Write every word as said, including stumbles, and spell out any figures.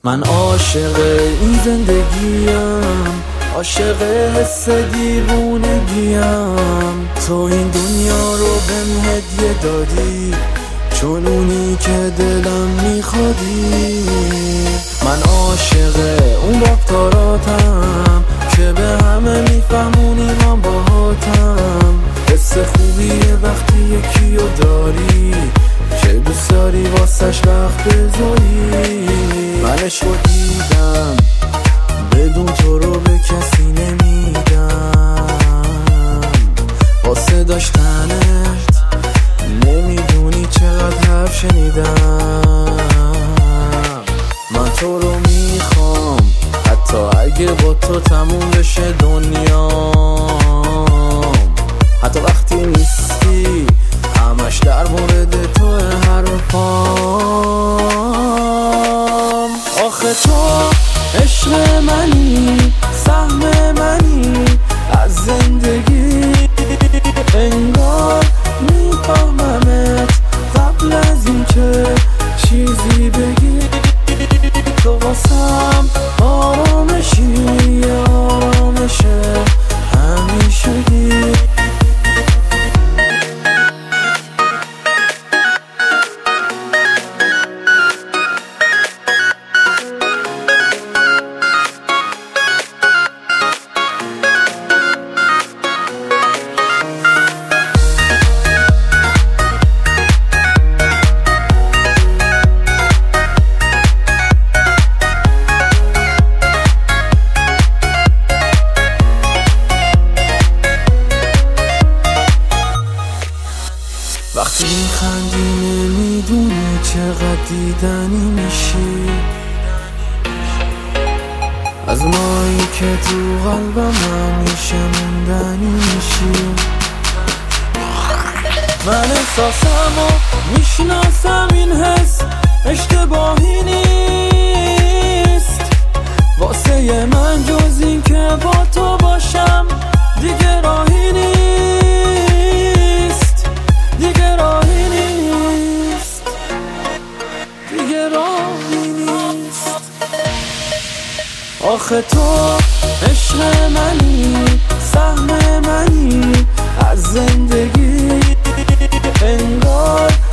من عاشق این زندگیم، عاشق حس دیوونگیم. تو این دنیا رو بهم هدیه دادی، چون اونی که دلم میخوادی. من عاشق اون رفتاراتم که به همه میفهمونی من باهاتم. حس خوبیه وقتی یکی رو داری که دوست داری واسش وقت بذاری. منش رو دیدم بدون تو رو به کسی نمیدم، واسه داشتنت نمیدونی چقدر حرف شنیدم. من تو رو میخوام حتی اگه با تو تموم بشه دنیام. حتی وقتی نیستی همش در مورد تو حرفام. آخه تو عشق منی، سهم منی از زندگی. انگار میفهممت قبل از این که چیزی بگی. تو واسم آرامشی، آرامش همیشگی. وقتی میخندی نمیدونی چقدر دیدنی میشی، از مایی که تو قلبم همیشه موندنی میشی. من احساسمو میشناسم، این حس اشتباهی نیست. واسه من جز این که با تو باشم دیگه راهی نیست، دیگه راهی نیست، دیگه راهی نیست. آخه تو عشق منی، سهم منی از زندگی. انگار